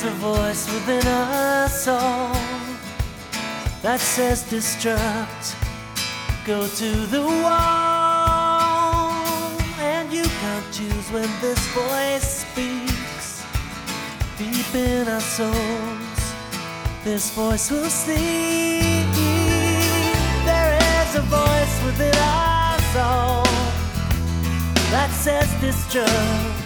is a voice within us all that says destruct, go to the wall. And you can't choose when this voice speaks. Deep in our souls, this voice will speak. There is a voice within our soul that says destruct,